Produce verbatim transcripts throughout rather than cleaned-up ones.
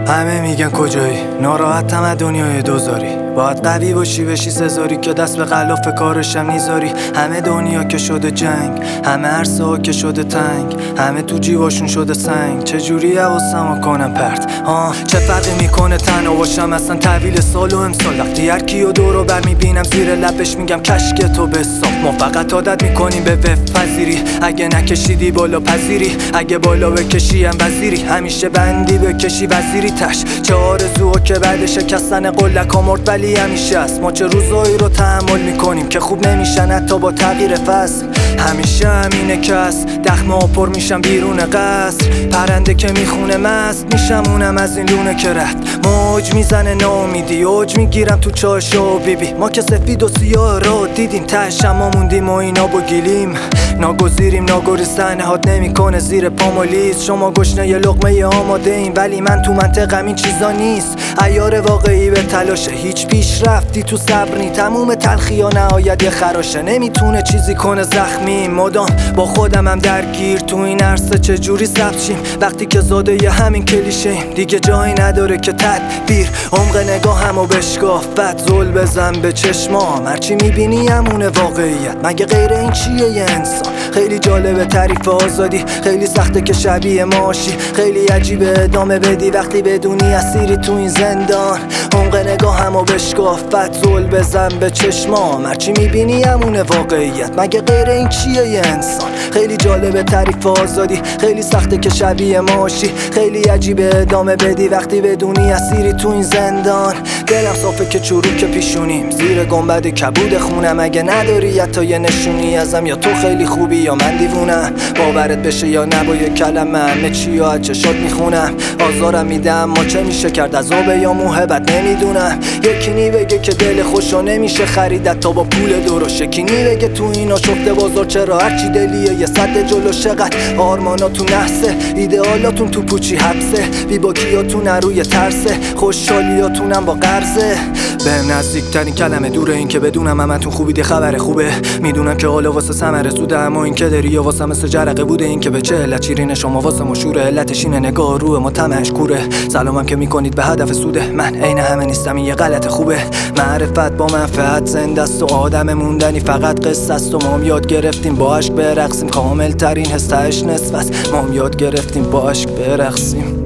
همه میگن کجایی، ناراحتم از دنیای دوزاری. باید قوی باشی بشی سزاری که دست به غلاف کارشم نیزاری. همه دنیا که شده جنگ، همه عرصه ها که شده تنگ، همه تو جیباشون شده سنگ. چجوری حواسمو کنم پرت؟ آه چه فرقی میکنه تنها باشم اصلا تحویل سال و امسال. وقتی هر کیو دورو بر میبینم زیر لبش میگم کشک تو بساخت. ما فقط عادت میکنیم به وف پذیری، اگه نکشیدی بالا پذیری، اگه بالا بکشی هم وزیری. همیشه بندی بکشی وزیری تش. چه آرزوها که بعد شکستن قلک مرد ولی همیشه است. ما چه روزایی رو تحمل میکنیم که خوب نمیشن حتی با تغییر فصل. همیشه همینه کس دخمه ها پر میشم بیرون قصر. پرنده که میخونه مست میشم اونم از این لونه که رفت. موج میزنه ناامیدی، اوج میگیرم تو چاشا و بیبی. ما که سفید و سیاه را دیدیم تهش اما موندیم و اینا بگیلیم. ناگزیریم ناگریستن هات نمیکنه زیر پامولیز. شما گشنه یه لقمه آماده این ولی من تو منطقم این چیزا نیست. عیار واقعی به تلاشه، هیچ پیش رفتی تو صبرنی. تموم تلخی ها نهایت یه خراشه، نمیتونه چیزی کنه زخمی. مدام با خودم هم درگیر تو این عرصه چجوری ثبت شیم وقتی که زاده یه همین کلیشه‌ایم. دیگه جایی نداره که تدبیر عمق نگاه همو بشکاف. بد زل بزن به چشمام هرچی میبینی همونه واقعیت. مگه غیر این چیه یه انسان؟ خیلی جالبه تعریف آزادی، خیلی سخته که شبیه ماشی. خیلی عجیبه ادامه بدی وقتی بدونی اسیری تو این زندان. عمق نگاه همو بشکاف بد زل بزن به چشمام هرچی میبینی همونه واقعیت. مگه غیر این چیه یه انسان؟ خیلی جالبه تعریف آزادی، خیلی سخته که شبیه ماشی. خیلی عجیبه ادامه بدی وقتی بدونی اسیری تو این زندان. دلم صافه که چروک پیشونیم زیر گنبد کبود خونم. اگه نداری حتی یه نشونی ازم، یا تو خیلی خوبی یا من دیوونم. باورت بشه یا نه با یه کلمه همه چی ها چشات میخونم. آزارم میدم ما چه میشه کرد عذابه یا محبت نمیدونم. یکی نی بگه که دل خوشو نمیشه خرید تا با پول درست. یکی نی بگه تو اینا شفته بازار چرا هرچی دلیه یه صد جلو. شقد آرماناتون نحسه، ایدئالاتون تو پوچی حبسه. بیباکیاتون روی ترسه، خوشحالیاتونم با قرضه. بهم نزدیکترین کلمه دوره این که بدونم همتون خوبید خبر خوبه. میدونم که حالا واسه ثمره سوده، اما این که داری یا واسه مثل جرقه بوده. این که به چه علت شیرین شما واسه مشوره، علتش اینه نگاه روه ما طمعش کوره. سلامم که میکنید به هدف سوده، من عین همه نیستم این یه غلط خوبه. معرفت با منفعت زنده است و آدم موندنی فقط قصه است. و ما یاد گرفتیم با عشق برقصیم، کامل ترین حس تهش نصف است. ما یاد گرفتیم با عشق برقصیم.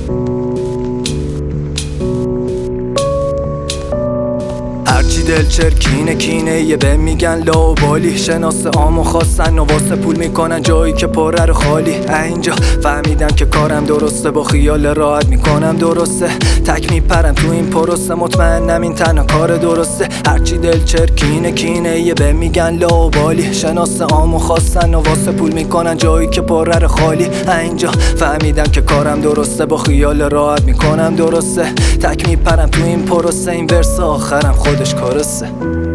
هرچی دل چرکینه کینه یه به میگن لاوبالی. شناس عامو خواستن و واسه پول میکنن جایی که پره رو خالی. اینجا فهمیدم که کارم درسته، با خیال راحت میکنم درسته. تک میپرم تو این پروسه، مطمئنم این تنها کار درسته. هرچی دل چرکینه کینه یه به میگن لاوبالی. شناس عامو خواستن و واسه پول میکنن جایی که پره رو خالی. اینجا فهمیدم که کارم درسته، با خیال راحت میکنم درسته. تک میپرم تو این پروسه، این ورس آخرم خودش کارسه.